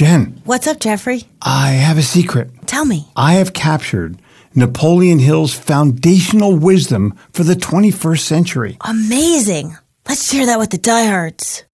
Jen. What's up, Jeffrey? I have a secret. Tell me. I have captured Napoleon Hill's foundational wisdom for the 21st century. Amazing. Let's share that with the diehards.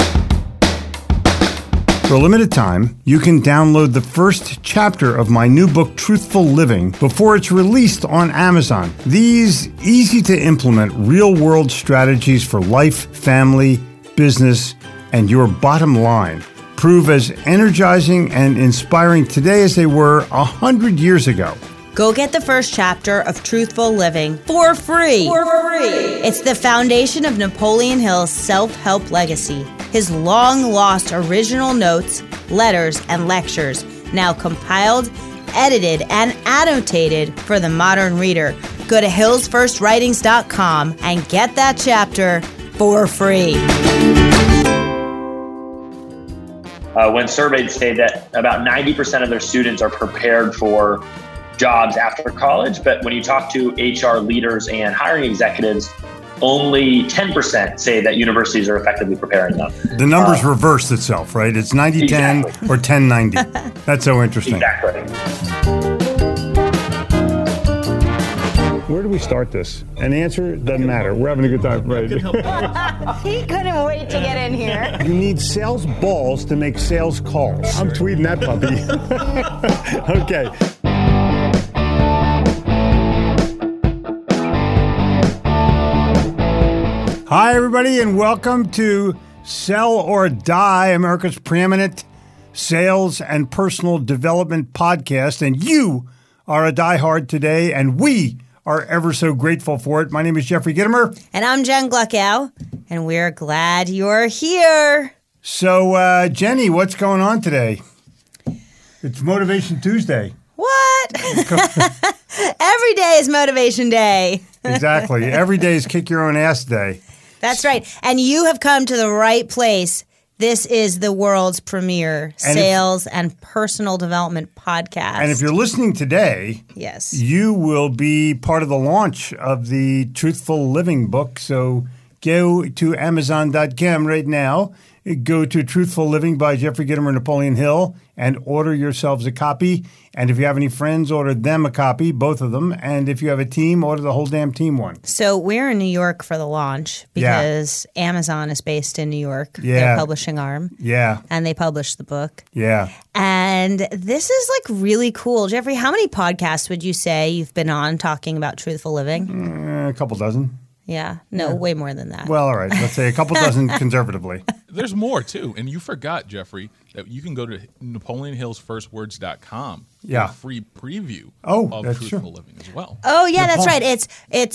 For a limited time, you can download the first chapter of my new book, Truthful Living, before it's released on Amazon. These easy-to-implement real-world strategies for life, family, business, and your bottom line prove as energizing and inspiring today as they were 100 years ago. Go get the first chapter of Truthful Living for free. It's the foundation of Napoleon Hill's self-help legacy. His long-lost original notes, letters, and lectures, now compiled, edited, and annotated for the modern reader. Go to hillsfirstwritings.com and get that chapter for free. When surveyed say that about 90% of their students are prepared for jobs after college, but when you talk to HR leaders and hiring executives, only 10% say that universities are effectively preparing them. The numbers reversed itself, right? It's 90-10 or 10-90. That's so interesting. Exactly. Where do we start this? An answer doesn't matter. We're having a good time, right? He couldn't wait to get in here. You need sales balls to make sales calls. I'm tweeting that puppy. Okay. Hi, everybody, and welcome to Sell or Die, America's preeminent sales and personal development podcast. And you are a diehard today, and we are ever so grateful for it. My name is Jeffrey Gitomer. And I'm Jen Gluckow, and we're glad you're here. So, Jenny, what's going on today? It's Motivation Tuesday. What? Every day is Motivation Day. Exactly. Every day is Kick Your Own Ass Day. That's right. And you have come to the right place. This is the world's premier sales and personal development podcast. And if you're listening today, yes, you will be part of the launch of the Truthful Living book. So go to Amazon.com right now. Go to Truthful Living by Jeffrey Gitomer and Napoleon Hill and order yourselves a copy. And if you have any friends, order them a copy, both of them. And if you have a team, order the whole damn team one. So we're in New York for the launch because Amazon is based in New York, their publishing arm. Yeah. And they published the book. Yeah. And this is like really cool. Jeffrey, how many podcasts would you say you've been on talking about Truthful Living? A couple dozen. Yeah. No, way more than that. Well, all right. Let's say a couple dozen conservatively. There's more, too. And you forgot, Jeffrey, that you can go to NapoleonHillsFirstWords.com for a free preview of Truthful Living as well. Oh, yeah, that's right. It's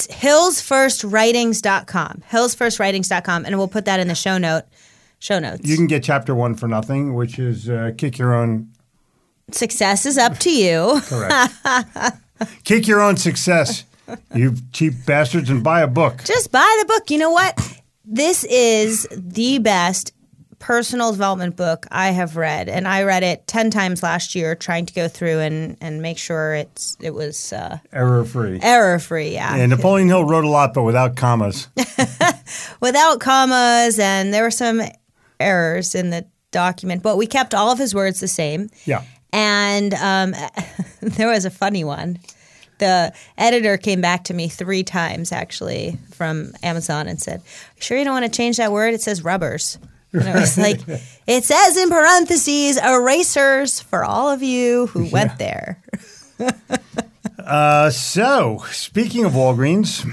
hillsfirstwritings.com. Hillsfirstwritings.com. And we'll put that in the show notes. You can get chapter 1 for nothing, which is kick your own. Success is up to you. Correct. Kick your own success. You cheap bastards, and buy a book. Just buy the book. You know what? This is the best personal development book I have read. And I read it 10 times last year trying to go through and make sure it was error-free. Error-free, yeah. And Napoleon Hill wrote a lot, but without commas. Without commas, and there were some errors in the document. But we kept all of his words the same. Yeah. And there was a funny one. The editor came back to me 3 times, actually, from Amazon and said, "Sure you don't want to change that word? It says rubbers." And I was like, it says in parentheses, erasers for all of you who went there. So, speaking of Walgreens,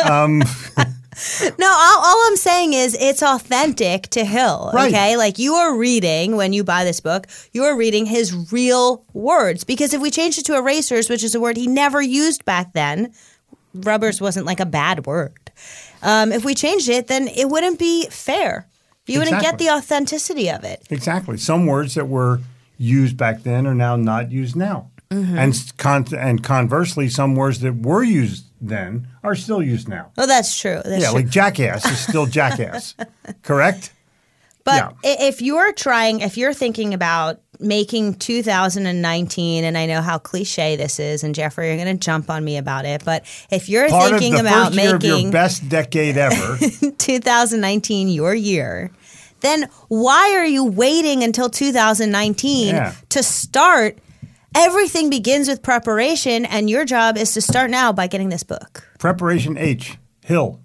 No, all I'm saying is it's authentic to Hill, right. Okay? Like you are reading, when you buy this book, you are reading his real words. Because if we changed it to erasers, which is a word he never used back then, rubbers wasn't like a bad word. If we changed it, then it wouldn't be fair. You wouldn't get the authenticity of it. Exactly. Some words that were used back then are now not used now. Mm-hmm. And conversely, some words that were used then are still used now. Oh, that's true. That's true. Like jackass is still jackass. Correct? But if you're thinking about making 2019, and I know how cliche this is, and Jeffrey, you're going to jump on me about it, but if you're thinking about making of your best decade ever, 2019 your year, then why are you waiting until 2019 to start? Everything begins with preparation, and your job is to start now by getting this book. Preparation H, Hill.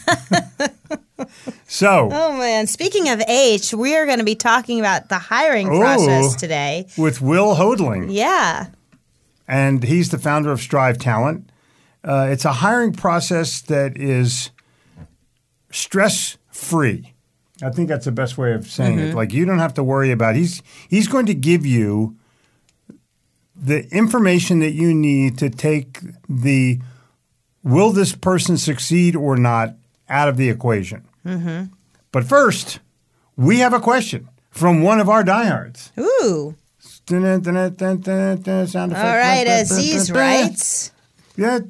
So. Oh, man. Speaking of H, we are going to be talking about the hiring process today. With Will Hodling. Yeah. And he's the founder of Strive Talent. It's a hiring process that is stress-free. I think that's the best way of saying it. Like, you don't have to worry about it. He's going to give you the information that you need to take the will this person succeed or not out of the equation. But first, we have a question from one of our diehards. Ooh. Sound effect. All right, Aziz writes. I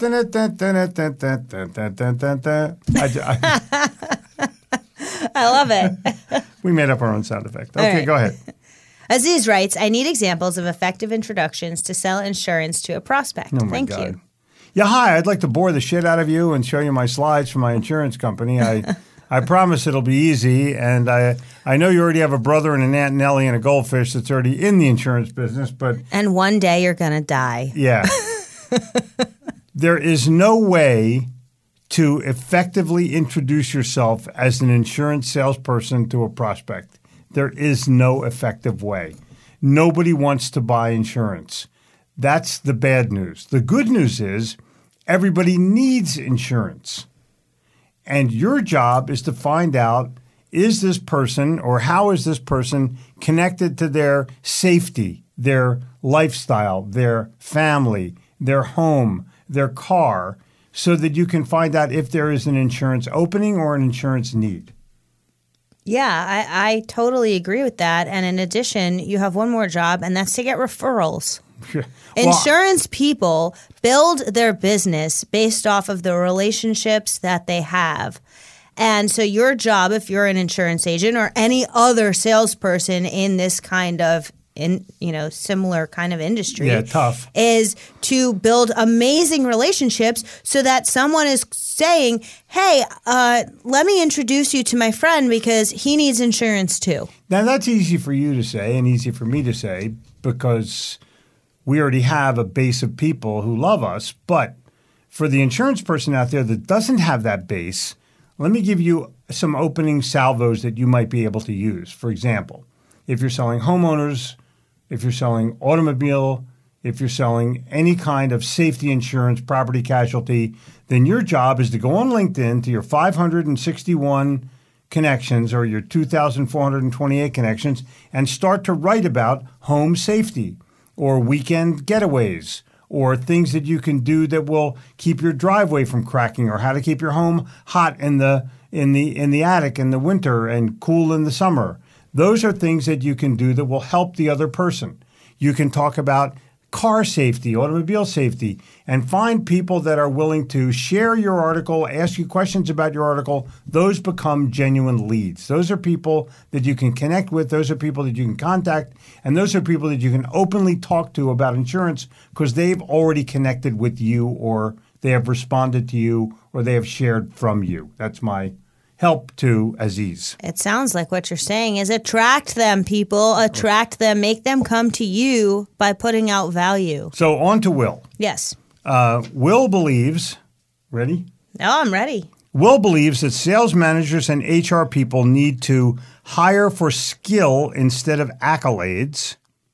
love it. We made up our own sound effect. Okay, right. Go ahead. Aziz writes, I need examples of effective introductions to sell insurance to a prospect. Oh my Thank God. you. Yeah, hi. I'd like to bore the shit out of you and show you my slides for my insurance company. I promise it'll be easy, and I know you already have a brother and an Aunt Nellie and a goldfish that's already in the insurance business, but... And one day you're going to die. Yeah. There is no way to effectively introduce yourself as an insurance salesperson to a prospect. There is no effective way. Nobody wants to buy insurance. That's the bad news. The good news is everybody needs insurance. And your job is to find out, is this person or how is this person connected to their safety, their lifestyle, their family, their home, their car, so that you can find out if there is an insurance opening or an insurance need. Yeah, I totally agree with that. And in addition, you have one more job, and that's to get referrals. Insurance people build their business based off of the relationships that they have. And so your job, if you're an insurance agent or any other salesperson in this kind of similar kind of industry, tough, is to build amazing relationships so that someone is saying, hey, let me introduce you to my friend because he needs insurance too. Now, that's easy for you to say and easy for me to say because we already have a base of people who love us. But for the insurance person out there that doesn't have that base, let me give you some opening salvos that you might be able to use. For example, if you're selling homeowners, if you're selling automobile, if you're selling any kind of safety insurance, property casualty, then your job is to go on LinkedIn to your 561 connections or your 2,428 connections and start to write about home safety or weekend getaways or things that you can do that will keep your driveway from cracking or how to keep your home hot in the attic in the winter and cool in the summer. Those are things that you can do that will help the other person. You can talk about car safety, automobile safety, and find people that are willing to share your article, ask you questions about your article. Those become genuine leads. Those are people that you can connect with. Those are people that you can contact. And those are people that you can openly talk to about insurance because they've already connected with you or they have responded to you or they have shared from you. That's my help to Aziz. It sounds like what you're saying is attract them, people. Attract them. Make them come to you by putting out value. So on to Will. Yes. Will believes, ready? Oh, I'm ready. Will believes that sales managers and HR people need to hire for skill instead of accolades.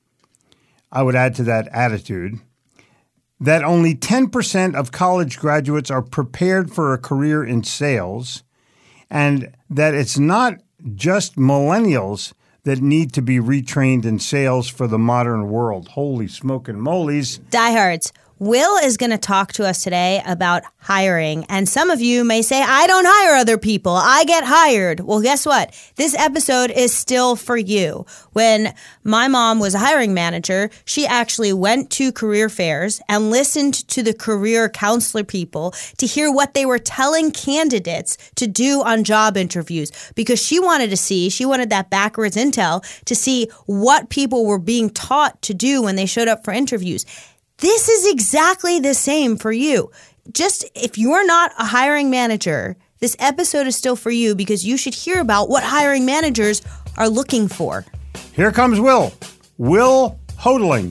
I would add to that attitude. That only 10% of college graduates are prepared for a career in sales. And that it's not just millennials that need to be retrained in sales for the modern world. Holy smoking molies. Diehards, Will is going to talk to us today about hiring. And some of you may say, I don't hire other people. I get hired. Well, guess what? This episode is still for you. When my mom was a hiring manager, she actually went to career fairs and listened to the career counselor people to hear what they were telling candidates to do on job interviews because she wanted that backwards intel to see what people were being taught to do when they showed up for interviews. This is exactly the same for you. Just if you're not a hiring manager this episode is still for you because you should hear about what hiring managers are looking for. Here comes Will Hodling.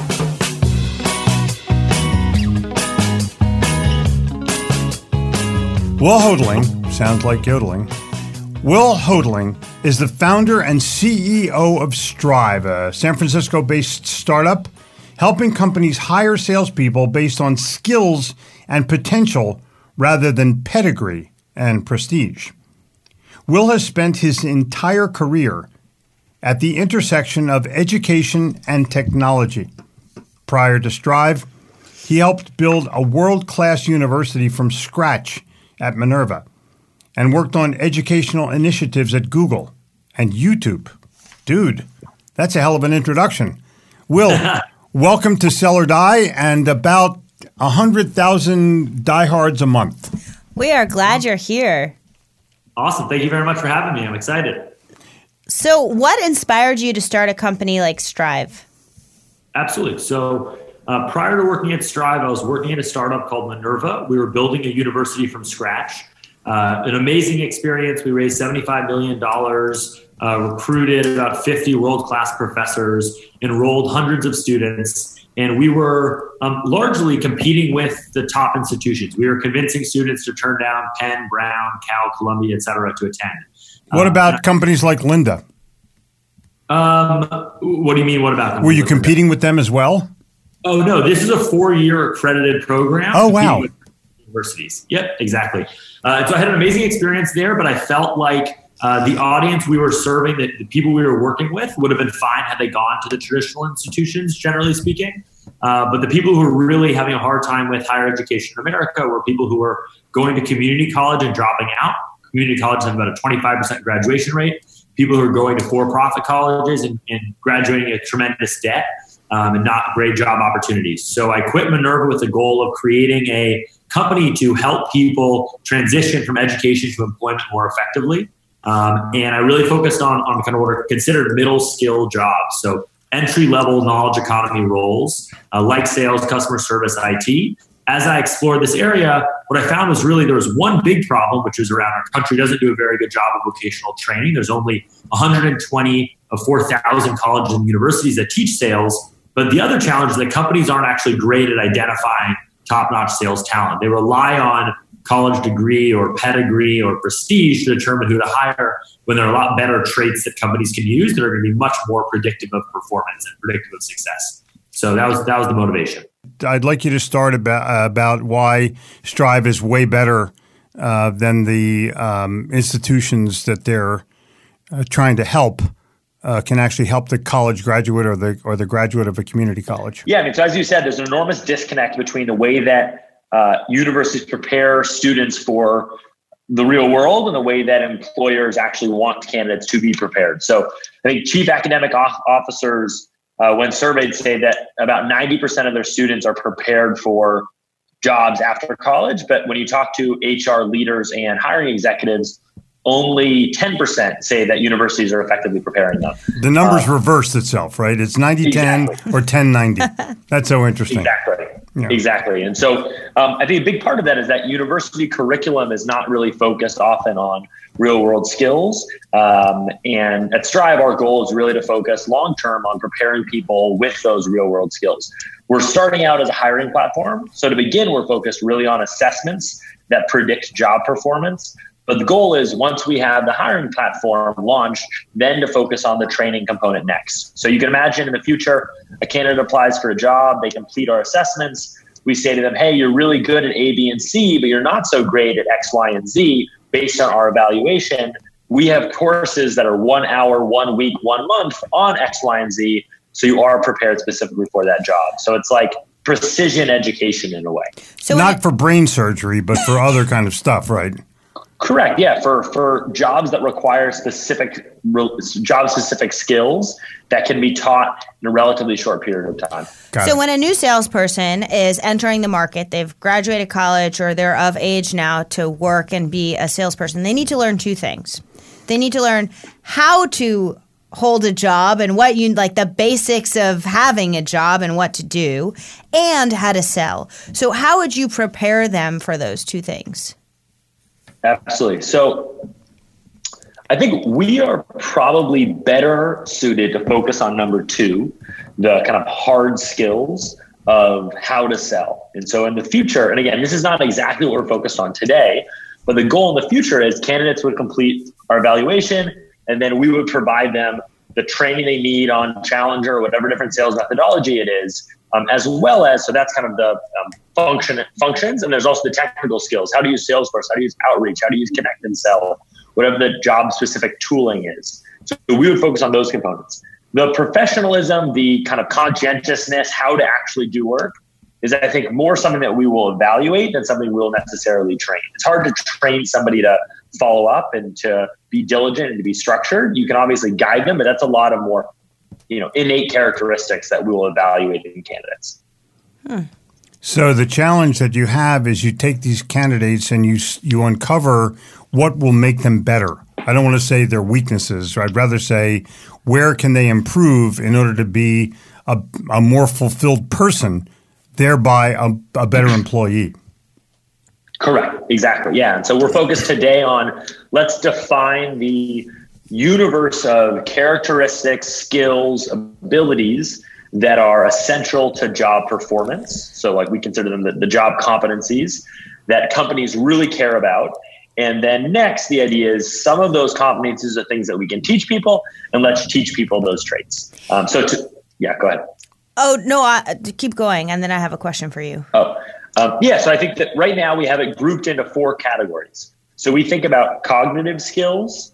Will Hodling, sounds like yodeling. Will Hodling is the founder and CEO of Strive, a San Francisco-based startup helping companies hire salespeople based on skills and potential rather than pedigree and prestige. Will has spent his entire career at the intersection of education and technology. Prior to Strive, he helped build a world-class university from scratch at Minerva and worked on educational initiatives at Google and YouTube. Dude, that's a hell of an introduction. Will, welcome to Sell or Die and about 100,000 diehards a month. We are glad you're here. Awesome. Thank you very much for having me. I'm excited. So what inspired you to start a company like Strive? Absolutely. So prior to working at Strive, I was working at a startup called Minerva. We were building a university from scratch. An amazing experience. We raised $75 million, recruited about 50 world-class professors, enrolled hundreds of students, and we were largely competing with the top institutions. We were convincing students to turn down Penn, Brown, Cal, Columbia, et cetera, to attend. What about companies like Lynda? What do you mean, what about them? Were you competing with them as well? Oh, no. This is a 4-year accredited program. Oh, wow. With universities. Yep, exactly. So I had an amazing experience there, but I felt like the audience we were serving, the people we were working with, would have been fine had they gone to the traditional institutions, generally speaking. But the people who were really having a hard time with higher education in America were people who were going to community college and dropping out. Community colleges have about a 25% graduation rate. People who are going to for-profit colleges and graduating at tremendous debt and not great job opportunities. So I quit Minerva with the goal of creating a company to help people transition from education to employment more effectively. And I really focused on kind of what are considered middle skill jobs. So entry-level knowledge economy roles like sales, customer service, IT. As I explored this area, what I found was really there was one big problem, which is around our country doesn't do a very good job of vocational training. There's only 120 of 4,000 colleges and universities that teach sales. But the other challenge is that companies aren't actually great at identifying top-notch sales talent. They rely on college degree or pedigree or prestige to determine who to hire when there are a lot better traits that companies can use that are going to be much more predictive of performance and predictive of success. So that was the motivation. I'd like you to start about why Strive is way better than the institutions that they're trying to help can actually help the college graduate or the graduate of a community college. Yeah, I mean, so as you said, there's an enormous disconnect between the way that universities prepare students for the real world and the way that employers actually want candidates to be prepared. So I think chief academic officers, when surveyed, say that about 90% of their students are prepared for jobs after college. But when you talk to HR leaders and hiring executives, only 10% say that universities are effectively preparing them. The numbers reversed itself, right? It's 90-10 exactly. Or 10-90. That's so interesting. Exactly. Yeah. Exactly. And so I think a big part of that is that university curriculum is not really focused often on real world skills. And at Strive, our goal is really to focus long term on preparing people with those real world skills. We're starting out as a hiring platform. So to begin, we're focused really on assessments that predict job performance. But the goal is once we have the hiring platform launched, then to focus on the training component next. So you can imagine in the future, a candidate applies for a job, they complete our assessments. We say to them, hey, you're really good at A, B, and C, but you're not so great at X, Y, and Z based on our evaluation. We have courses that are 1 hour, 1 week, 1 month on X, Y, and Z. So you are prepared specifically for that job. So it's like precision education in a way. So not for brain surgery, but for other kind of stuff, right? Correct. Yeah. For jobs that require job-specific skills that can be taught in a relatively short period of time. So when a new salesperson is entering the market, they've graduated college or they're of age now to work and be a salesperson, they need to learn 2 things. They need to learn how to hold a job and what you like the basics of having a job and what to do and how to sell. So how would you prepare them for those 2 things? Absolutely. So I think we are probably better suited to focus on number 2, the kind of hard skills of how to sell. And so in the future, and again, this is not exactly what we're focused on today, but the goal in the future is candidates would complete our evaluation, and then we would provide them the training they need on Challenger or whatever different sales methodology it is, as well as, so that's kind of the functions. And there's also the technical skills. How to use Salesforce, how to use Outreach, how to use Connect and Sell, whatever the job specific tooling is. So we would focus on those components. The professionalism, the kind of conscientiousness, how to actually do work is, I think, more something that we will evaluate than something we'll necessarily train. It's hard to train somebody to follow up and to be diligent and to be structured. You can obviously guide them, but that's a lot of more, innate characteristics that we will evaluate in candidates. So the challenge that you have is you take these candidates and you uncover what will make them better. I don't want to say their weaknesses. I'd rather say where can they improve in order to be a more fulfilled person, thereby a better employee. Correct. Exactly. Yeah. And so we're focused today on, let's define the universe of characteristics, skills, abilities that are essential to job performance. So like we consider them the job competencies that companies really care about. And then next, the idea is some of those competencies are things that we can teach people, and let's teach people those traits. Go ahead. Oh, no, keep going. And then I have a question for you. So I think that right now we have it grouped into 4 categories. So we think about cognitive skills,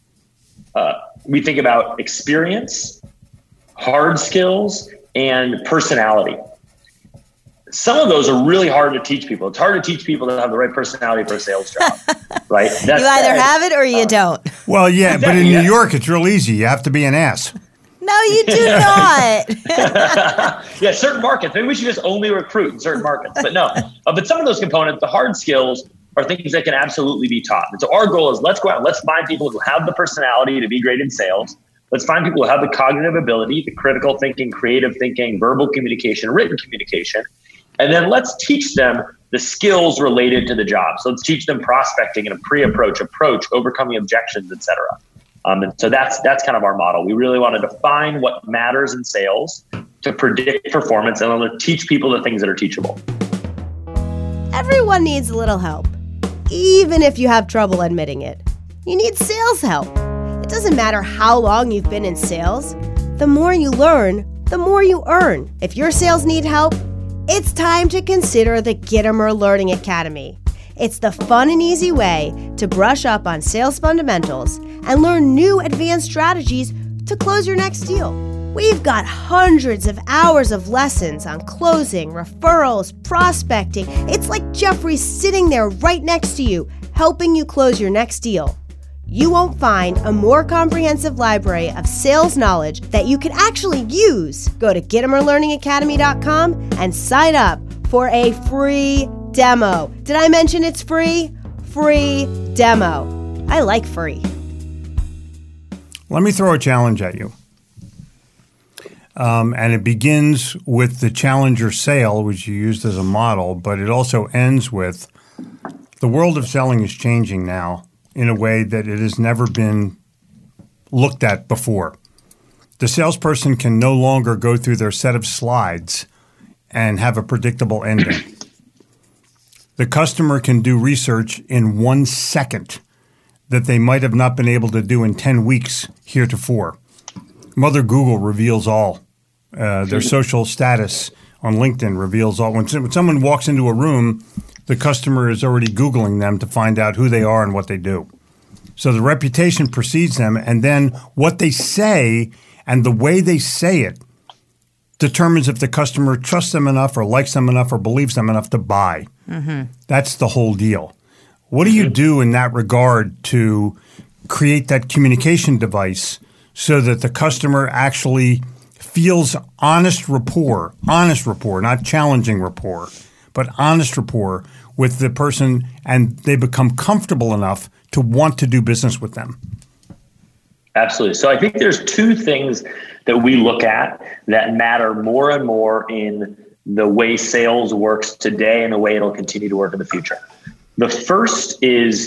we think about experience, hard skills, and personality. Some of those are really hard to teach people. It's hard to teach people to have the right personality for a sales job, right? You either have it or you don't. Well, yeah, but in New York, it's real easy. You have to be an ass. No, you do not. Yeah, certain markets. Maybe we should just only recruit in certain markets. But no. But some of those components, the hard skills, are things that can absolutely be taught. And so our goal is let's go out and let's find people who have the personality to be great in sales. Let's find people who have the cognitive ability, the critical thinking, creative thinking, verbal communication, written communication. And then let's teach them the skills related to the job. So let's teach them prospecting and a pre-approach, overcoming objections, et cetera. And so that's kind of our model. We really want to define what matters in sales to predict performance and then teach people the things that are teachable. Everyone needs a little help, even if you have trouble admitting it. You need sales help. It doesn't matter how long you've been in sales. The more you learn, the more you earn. If your sales need help, it's time to consider the Gittimer Learning Academy. It's the fun and easy way to brush up on sales fundamentals and learn new advanced strategies to close your next deal. We've got hundreds of hours of lessons on closing, referrals, prospecting. It's like Jeffrey's sitting there right next to you, helping you close your next deal. You won't find a more comprehensive library of sales knowledge that you can actually use. Go to GittimerLearningAcademy.com and sign up for a free demo. Did I mention it's free? Free demo. I like free. Let me throw a challenge at you. And it begins with the Challenger sale, which you used as a model, but it also ends with the world of selling is changing now in a way that it has never been looked at before. The salesperson can no longer go through their set of slides and have a predictable ending. The customer can do research in 1 second that they might have not been able to do in 10 weeks heretofore. Mother Google reveals all. Their social status on LinkedIn reveals all. When someone walks into a room, the customer is already Googling them to find out who they are and what they do. So the reputation precedes them, and then what they say and the way they say it determines if the customer trusts them enough or likes them enough or believes them enough to buy. Mm-hmm. That's the whole deal. What do you do in that regard to create that communication device so that the customer actually feels honest rapport, not challenging rapport, but honest rapport with the person, and they become comfortable enough to want to do business with them? Absolutely. So I think there's 2 things that we look at that matter more and more in the way sales works today and the way it'll continue to work in the future. The first is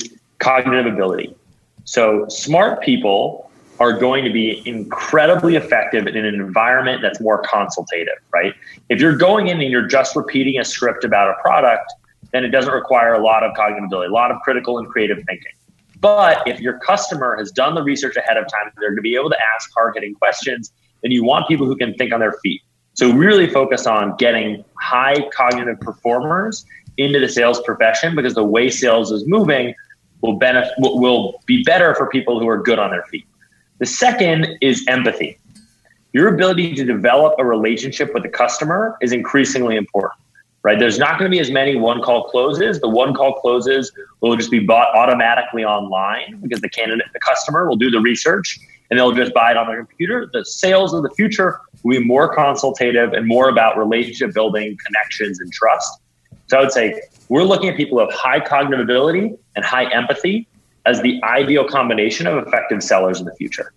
cognitive ability. So smart people are going to be incredibly effective in an environment that's more consultative, right? If you're going in and you're just repeating a script about a product, then it doesn't require a lot of cognitive ability, a lot of critical and creative thinking. But if your customer has done the research ahead of time, they're going to be able to ask hard-hitting questions, then you want people who can think on their feet. So really focus on getting high cognitive performers into the sales profession, because the way sales is moving will be better for people who are good on their feet. The second is empathy. Your ability to develop a relationship with the customer is increasingly important, right? There's not going to be as many one-call closes. The one-call closes will just be bought automatically online because the customer will do the research and they'll just buy it on their computer. The sales of the future will be more consultative and more about relationship building, connections, and trust. So I would say we're looking at people who have high cognitive ability and high empathy as the ideal combination of effective sellers in the future.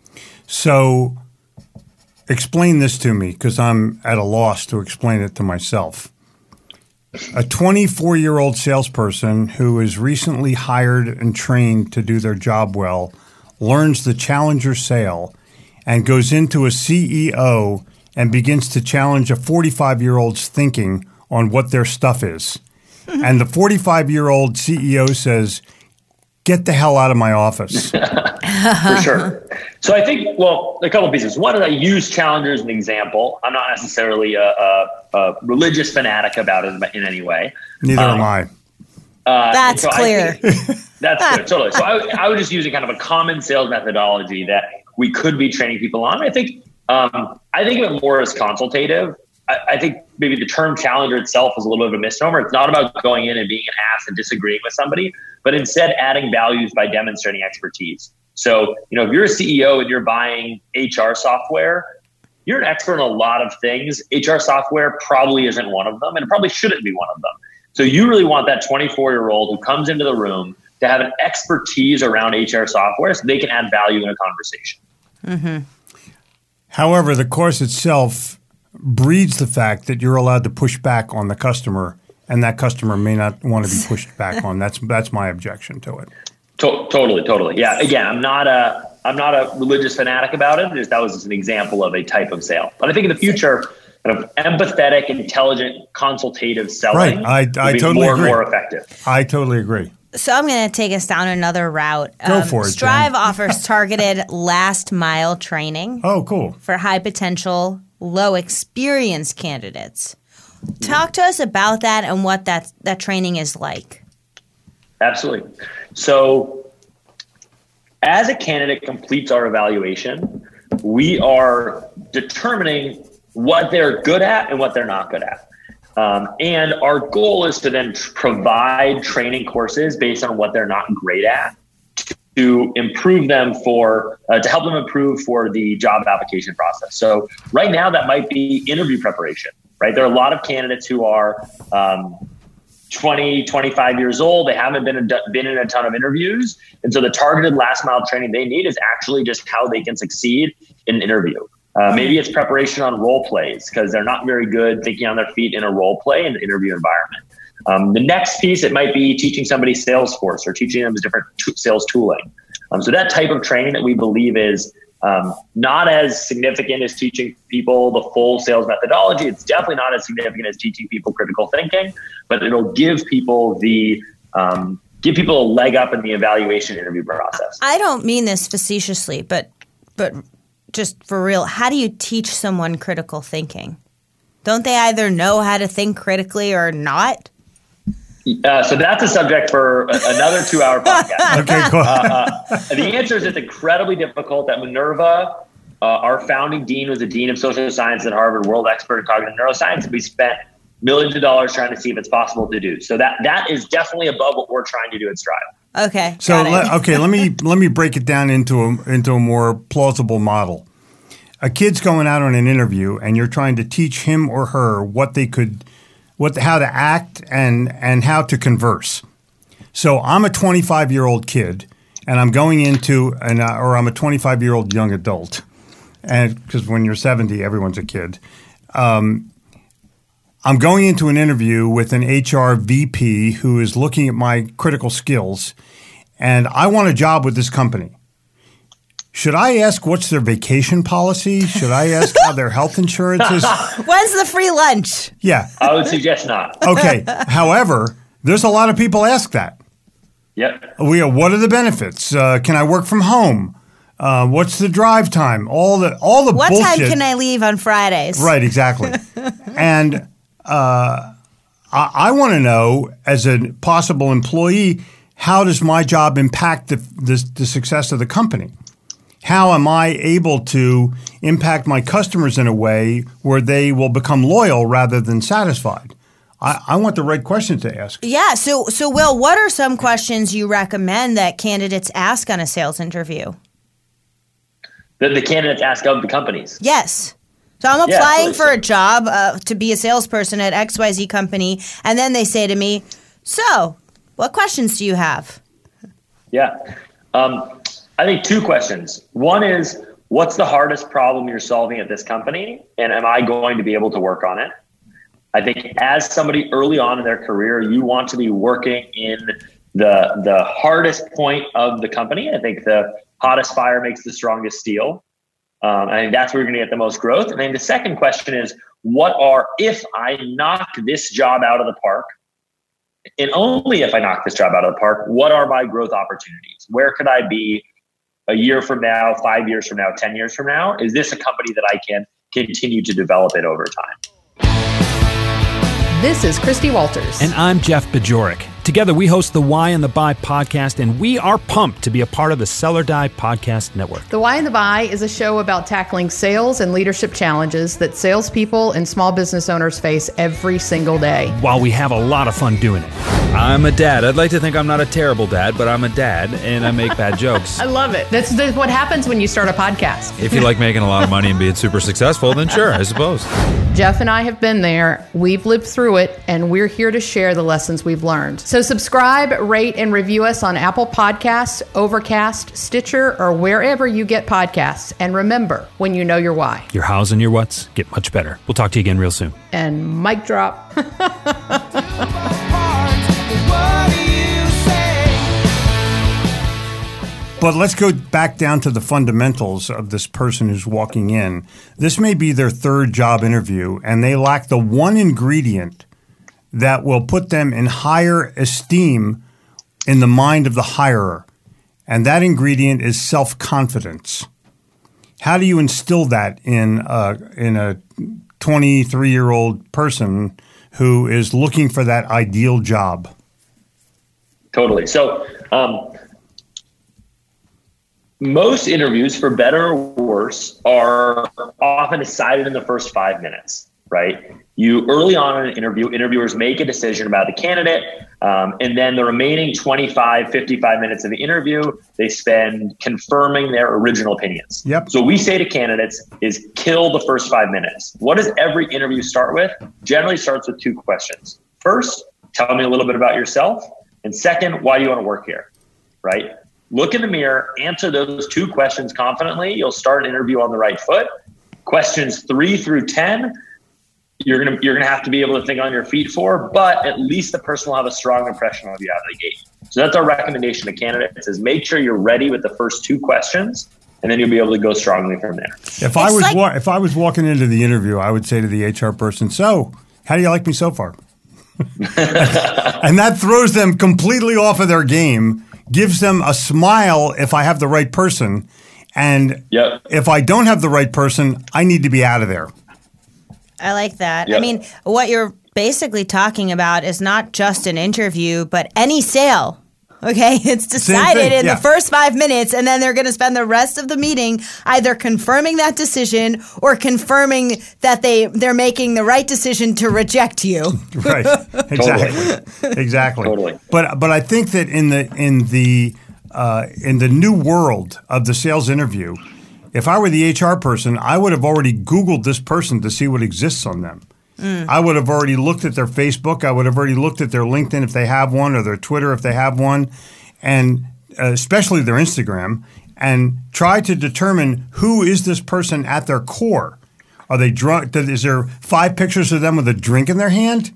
So explain this to me, because I'm at a loss to explain it to myself. A 24-year-old salesperson who is recently hired and trained to do their job well learns the challenger sale and goes into a CEO and begins to challenge a 45-year-old's thinking on what their stuff is. And the 45-year-old CEO says, "Get the hell out of my office." For sure. So I think, well, a couple of pieces. One is I use challengers as an example. I'm not necessarily a religious fanatic about it in any way. Neither am I. That's clear. That's clear, totally. So I was just using kind of a common sales methodology that we could be training people on. I think of it more as consultative. I think maybe the term challenger itself is a little bit of a misnomer. It's not about going in and being an ass and disagreeing with somebody, but instead adding values by demonstrating expertise. So, if you're a CEO and you're buying HR software, you're an expert in a lot of things. HR software probably isn't one of them, and it probably shouldn't be one of them. So you really want that 24-year-old who comes into the room to have an expertise around HR software so they can add value in a conversation. Mm-hmm. However, the course itself breeds the fact that you're allowed to push back on the customer, and that customer may not want to be pushed back on. That's my objection to it. Totally. Yeah. Again, I'm not a religious fanatic about it. That was just an example of a type of sale. But I think in the future, kind of empathetic, intelligent, consultative selling I totally agree. More effective. I totally agree. So I'm going to take us down another route. Go for it, Strive Jen. offers targeted last mile training. Oh, cool. For high potential, low experience candidates. Talk to us about that and what that training is like. Absolutely. So as a candidate completes our evaluation, we are determining what they're good at and what they're not good at. And our goal is to then provide training courses based on what they're not great at to improve them to help them improve for the job application process. So right now that might be interview preparation, right? There are a lot of candidates who are 20, 25 years old. They haven't been in a ton of interviews. And so the targeted last mile training they need is actually just how they can succeed in an interview. Maybe it's preparation on role plays because they're not very good thinking on their feet in a role play in the interview environment. The next piece, it might be teaching somebody Salesforce or teaching them different sales tooling. So that type of training that we believe is not as significant as teaching people the full sales methodology. It's definitely not as significant as teaching people critical thinking, but it'll give people a leg up in the evaluation interview process. I don't mean this facetiously, but just for real, how do you teach someone critical thinking? Don't they either know how to think critically or not? So that's a subject for another 2-hour podcast. Okay, cool. The answer is it's incredibly difficult. At Minerva, our founding dean was a dean of social science at Harvard, world expert in cognitive neuroscience. We spent millions of dollars trying to see if it's possible to do. So that is definitely above what we're trying to do at Strive. Okay. So let me break it down into a more plausible model. A kid's going out on an interview, and you're trying to teach him or her how to act and how to converse. So I'm a 25-year-old kid, and I'm going into or I'm a 25-year-old young adult, and because when you're 70, everyone's a kid. I'm going into an interview with an HR VP who is looking at my critical skills, and I want a job with this company. Should I ask what's their vacation policy? Should I ask how their health insurance is? When's the free lunch? Yeah. I would suggest not. Okay. However, there's a lot of people ask that. Yep. What are the benefits? Can I work from home? What's the drive time? All the What bullshit. time can I leave on Fridays? Right, exactly. And I want to know, as a possible employee, how does my job impact the success of the company? How am I able to impact my customers in a way where they will become loyal rather than satisfied? I want the right questions to ask. Yeah. So Will, what are some questions you recommend that candidates ask on a sales interview? That the candidates ask of the companies. Yes. So I'm applying for a job to be a salesperson at XYZ company, and then they say to me, so what questions do you have? Yeah. I think two questions. One is, what's the hardest problem you're solving at this company? And am I going to be able to work on it? I think as somebody early on in their career, you want to be working in the hardest point of the company. I think the hottest fire makes the strongest steel. I think that's where you're going to get the most growth. And then the second question is, if I knock this job out of the park, and only if I knock this job out of the park, what are my growth opportunities? Where could I be a year from now, 5 years from now, 10 years from now? Is this a company that I can continue to develop it over time? This is Christy Walters. And I'm Jeff Bajorek. Together, we host the Why and the Buy podcast, and we are pumped to be a part of the Sell or Die podcast network. The Why and the Buy is a show about tackling sales and leadership challenges that salespeople and small business owners face every single day, while we have a lot of fun doing it. I'm a dad. I'd like to think I'm not a terrible dad, but I'm a dad, and I make bad jokes. I love it. That's what happens when you start a podcast. If you like making a lot of money and being super successful, then sure, I suppose. Jeff and I have been there. We've lived through it, and we're here to share the lessons we've learned. So subscribe, rate, and review us on Apple Podcasts, Overcast, Stitcher, or wherever you get podcasts. And remember, when you know your why, your hows and your whats get much better. We'll talk to you again real soon. And mic drop. But let's go back down to the fundamentals of this person who's walking in. This may be their third job interview, and they lack the one ingredient that will put them in higher esteem in the mind of the hirer. And that ingredient is self-confidence. How do you instill that in a 23-year-old person who is looking for that ideal job? Totally. So most interviews, for better or worse, are often decided in the first 5 minutes, right? You early on in an interview, interviewers make a decision about the candidate, and then the remaining 25, 55 minutes of the interview, they spend confirming their original opinions. Yep. So what we say to candidates is kill the first 5 minutes. What does every interview start with? Generally starts with two questions. First, tell me a little bit about yourself. And second, why do you want to work here, right? Look in the mirror, answer those two questions confidently. You'll start an interview on the right foot. Questions 3 through 10, you're gonna have to be able to think on your feet for, but at least the person will have a strong impression of you out of the gate. So that's our recommendation to candidates: is make sure you're ready with the first two questions, and then you'll be able to go strongly from there. If I was walking into the interview, I would say to the HR person, "So, how do you like me so far?" And that throws them completely off of their game, gives them a smile if I have the right person. And if I don't have the right person, I need to be out of there. I like that. Yep. I mean, what you're basically talking about is not just an interview, but any sale. Okay, it's decided in the first 5 minutes, and then they're going to spend the rest of the meeting either confirming that decision or confirming that they're making the right decision to reject you. Right, exactly. Totally. But I think that in the new world of the sales interview, if I were the HR person, I would have already Googled this person to see what exists on them. I would have already looked at their Facebook. I would have already looked at their LinkedIn if they have one, or their Twitter if they have one, and especially their Instagram, and try to determine who is this person at their core. Are they drunk? Is there 5 pictures of them with a drink in their hand?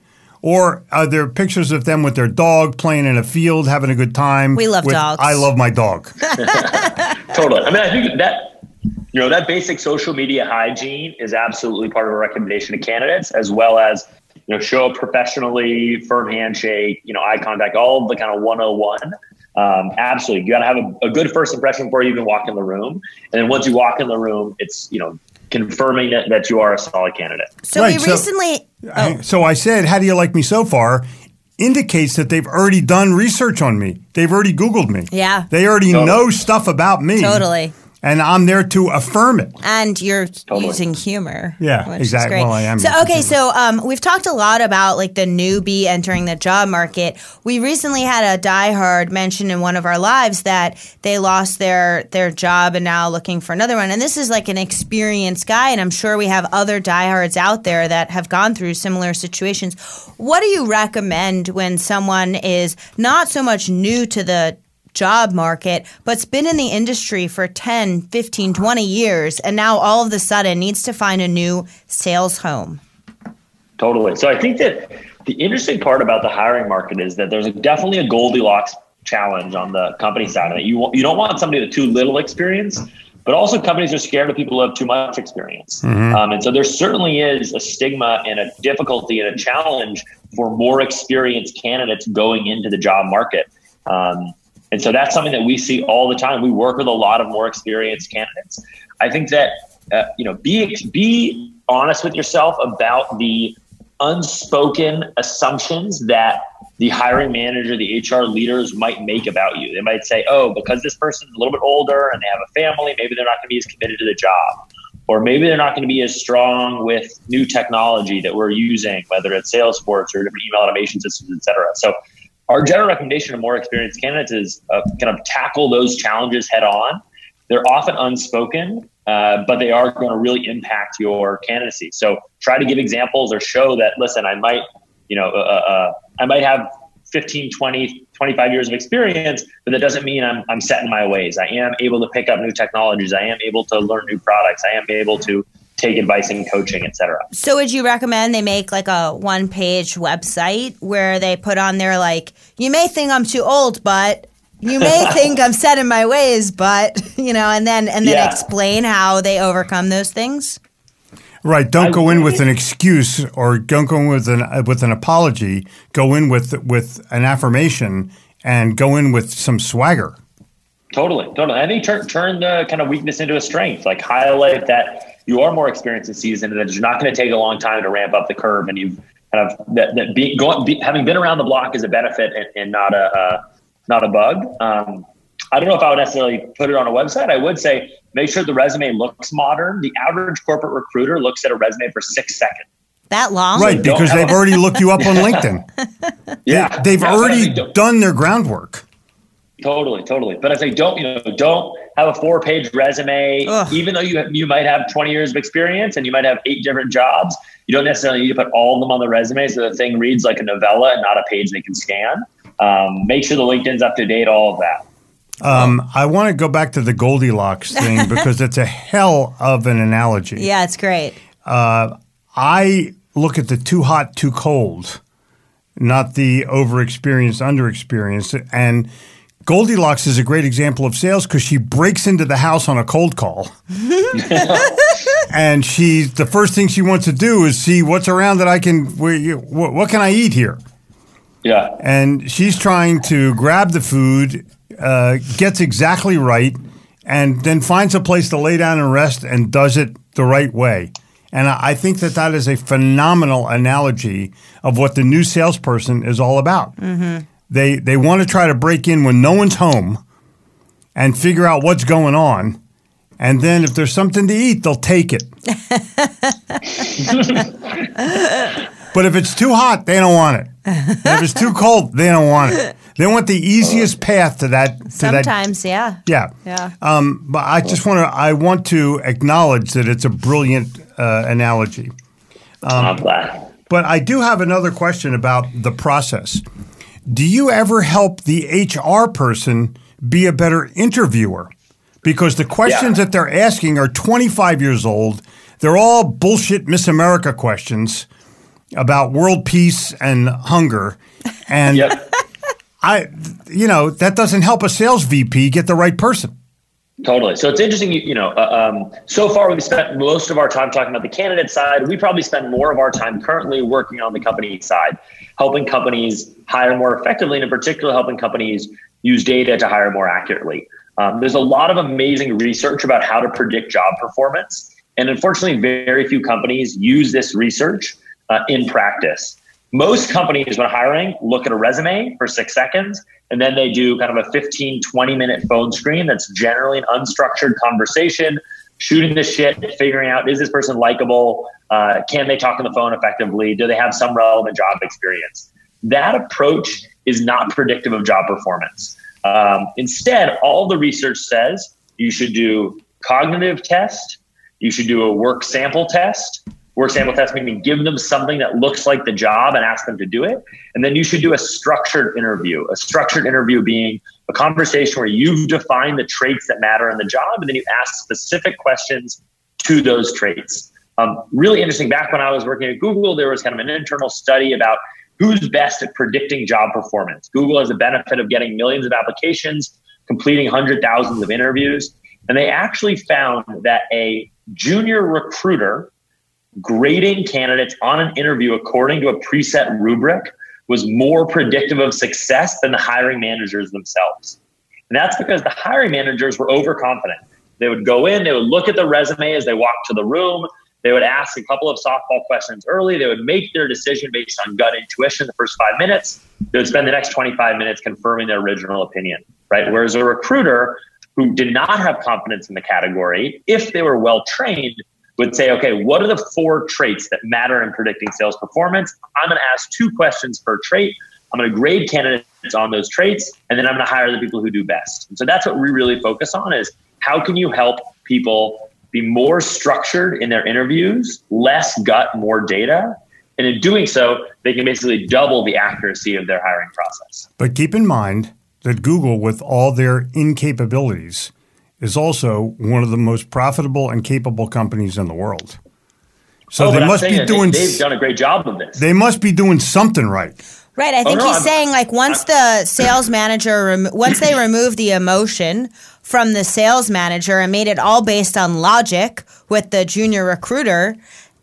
Or are there pictures of them with their dog playing in a field, having a good time? We love dogs. I love my dog. Totally. I mean, I think that basic social media hygiene is absolutely part of a recommendation to candidates, as well as, show up professionally, firm handshake, eye contact, all of the kind of 101. Absolutely. You got to have a good first impression before you even walk in the room. And then once you walk in the room, it's, confirming that you are a solid candidate. So we recently... So I said, how do you like me so far? Indicates that they've already done research on me. They've already Googled me. Yeah. They already know stuff about me. Totally. And I'm there to affirm it. And you're using humor. Yeah, exactly. Well, I am. So, we've talked a lot about like the newbie entering the job market. We recently had a diehard mention in one of our lives that they lost their job and now looking for another one. And this is like an experienced guy, and I'm sure we have other diehards out there that have gone through similar situations. What do you recommend when someone is not so much new to the job market, but's been in the industry for 10, 15, 20 years, and now all of a sudden needs to find a new sales home? Totally. So I think that the interesting part about the hiring market is that there's definitely a Goldilocks challenge on the company side of it. You don't want somebody with too little experience, but also companies are scared of people who have too much experience. Mm-hmm. And so there certainly is a stigma and a difficulty and a challenge for more experienced candidates going into the job market. And so that's something that we see all the time. We work with a lot of more experienced candidates. I think that, be honest with yourself about the unspoken assumptions that the hiring manager, the HR leaders might make about you. They might say, oh, because this person's a little bit older and they have a family, maybe they're not going to be as committed to the job. Or maybe they're not going to be as strong with new technology that we're using, whether it's Salesforce or different email automation systems, et cetera. So our general recommendation to more experienced candidates is kind of tackle those challenges head on. They're often unspoken, but they are going to really impact your candidacy. So try to give examples or show that, listen, I might have 15, 20, 25 years of experience, but that doesn't mean I'm set in my ways. I am able to pick up new technologies. I am able to learn new products. I am able to take advice in coaching, et cetera. So would you recommend they make like a one-page website where they put on there like, you may think I'm too old, but you may think I'm set in my ways, but, and then explain how they overcome those things? Right. Don't go in with an excuse or don't go in with an apology. Go in with an affirmation and go in with some swagger. Totally. I think turn the kind of weakness into a strength. Like highlight that you are more experienced in season and that it's not going to take a long time to ramp up the curve, and you've kind of having been around the block is a benefit and not a bug. I don't know if I would necessarily put it on a website. I would say make sure the resume looks modern. The average corporate recruiter looks at a resume for 6 seconds. That long? Right, because they've already looked you up on LinkedIn. Yeah. They've already done their groundwork. Totally. But I say don't have a 4-page resume. Ugh. Even though you might have 20 years of experience and you might have 8 different jobs, you don't necessarily need to put all of them on the resume so the thing reads like a novella and not a page they can scan. Make sure the LinkedIn's up to date, all of that. I want to go back to the Goldilocks thing because it's a hell of an analogy. Yeah, it's great. I look at the too hot, too cold, not the overexperienced, underexperienced. And Goldilocks is a great example of sales because she breaks into the house on a cold call. And the first thing she wants to do is see what's around that what can I eat here? Yeah. And she's trying to grab the food, gets exactly right, and then finds a place to lay down and rest and does it the right way. And I think that is a phenomenal analogy of what the new salesperson is all about. Mm-hmm. They want to try to break in when no one's home and figure out what's going on. And then if there's something to eat, they'll take it. But if it's too hot, they don't want it. And if it's too cold, they don't want it. They want the easiest path to that. Sometimes, yeah. Yeah. But I want to acknowledge that it's a brilliant analogy. I'm glad. But I do have another question about the process. Do you ever help the HR person be a better interviewer? Because the questions that they're asking are 25 years old. They're all bullshit Miss America questions. about world peace and hunger. And that doesn't help a sales VP get the right person. Totally. So it's interesting, so far we've spent most of our time talking about the candidate side. We probably spend more of our time currently working on the company side, helping companies hire more effectively, and in particular, helping companies use data to hire more accurately. There's a lot of amazing research about how to predict job performance. And unfortunately, very few companies use this research in practice. Most companies, when hiring, look at a resume for 6 seconds, and then they do kind of a 15, 20-minute phone screen that's generally an unstructured conversation, shooting the shit, figuring out, is this person likable? Can they talk on the phone effectively? Do they have some relevant job experience? That approach is not predictive of job performance. Instead, all the research says you should do cognitive test, you should do a work sample test. Work sample test meaning give them something that looks like the job and ask them to do it. And then you should do a structured interview. A structured interview being a conversation where you've defined the traits that matter in the job, and then you ask specific questions to those traits. Really interesting. Back when I was working at Google, there was kind of an internal study about who's best at predicting job performance. Google has the benefit of getting millions of applications, completing hundreds of thousands of interviews. And they actually found that a junior recruiter grading candidates on an interview according to a preset rubric was more predictive of success than the hiring managers themselves. And that's because the hiring managers were overconfident. They would go in, they would look at the resume as they walked to the room, they would ask a couple of softball questions early, they would make their decision based on gut intuition the first 5 minutes, they would spend the next 25 minutes confirming their original opinion, right? Whereas a recruiter who did not have confidence in the category, if they were well-trained, would say, okay, what are the 4 traits that matter in predicting sales performance? I'm going to ask 2 questions per trait. I'm going to grade candidates on those traits, and then I'm going to hire the people who do best. And so that's what we really focus on is how can you help people be more structured in their interviews, less gut, more data. And in doing so, they can basically double the accuracy of their hiring process. But keep in mind that Google, with all their incapabilities, is also one of the most profitable and capable companies in the world. So they must be doing. They've done a great job of this. They must be doing something right. Right. I think he's saying like once the sales manager, once they remove the emotion from the sales manager and made it all based on logic with the junior recruiter,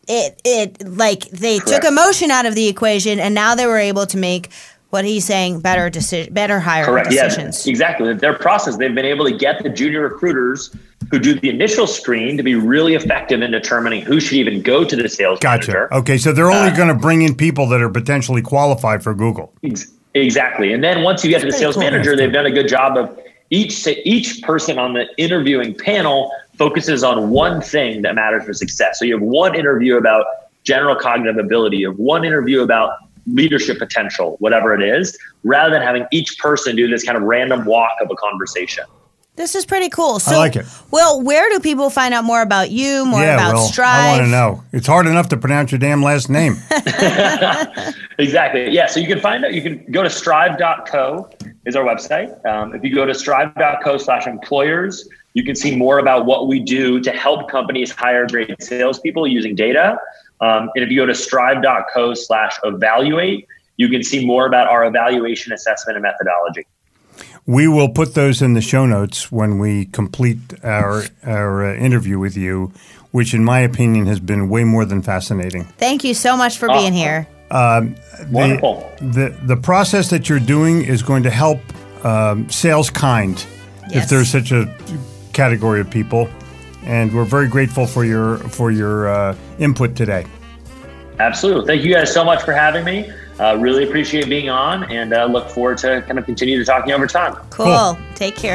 they took emotion out of the equation, and now they were able to make what he's saying, better hiring decisions. Yeah, exactly. Their process, they've been able to get the junior recruiters who do the initial screen to be really effective in determining who should even go to the sales manager. Okay, so they're only going to bring in people that are potentially qualified for Google. Exactly. And then once you get to the sales manager, they've done a good job of each person on the interviewing panel focuses on one thing that matters for success. So you have one interview about general cognitive ability, you have one interview about leadership potential, whatever it is, rather than having each person do this kind of random walk of a conversation. This is pretty cool. So, I like it. Well, where do people find out more about you, about Strive? I want to know. It's hard enough to pronounce your damn last name. Exactly. Yeah. So you can find out, you can go to strive.co is our website. If you go to strive.co/employers, you can see more about what we do to help companies hire great salespeople using data. And if you go to strive.co/evaluate, you can see more about our evaluation, assessment, and methodology. We will put those in the show notes when we complete our interview with you, which in my opinion has been way more than fascinating. Thank you so much for being here. Wonderful. The process that you're doing is going to help sales kind, if there's such a category of people. And we're very grateful for your input today. Absolutely. Thank you guys so much for having me. Really appreciate being on, and look forward to kind of continue to talking over time. Cool. Take care.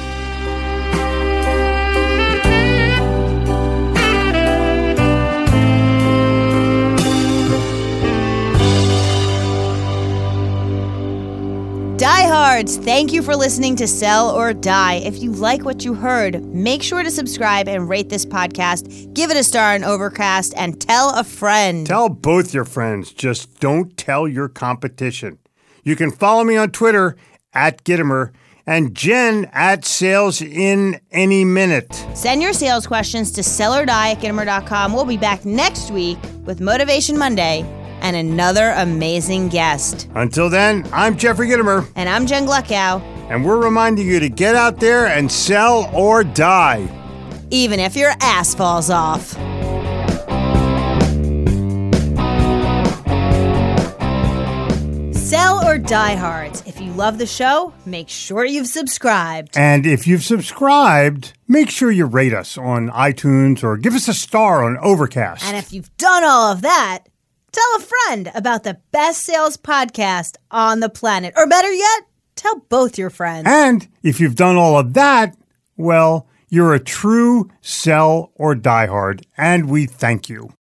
Diehards, thank you for listening to Sell or Die. If you like what you heard, make sure to subscribe and rate this podcast. Give it a star on Overcast and tell a friend. Tell both your friends. Just don't tell your competition. You can follow me on Twitter @Gittimer and Jen @SalesInAnyMinute. Send your sales questions to selldie@Gittimer.com. We'll be back next week with Motivation Monday. and another amazing guest. Until then, I'm Jeffrey Gitomer. And I'm Jen Gluckow. And we're reminding you to get out there and sell or die. Even if your ass falls off. Sell or Die Hards. If you love the show, make sure you've subscribed. And if you've subscribed, make sure you rate us on iTunes or give us a star on Overcast. And if you've done all of that, tell a friend about the best sales podcast on the planet. Or better yet, tell both your friends. And if you've done all of that, well, you're a true sell or die hard, and we thank you.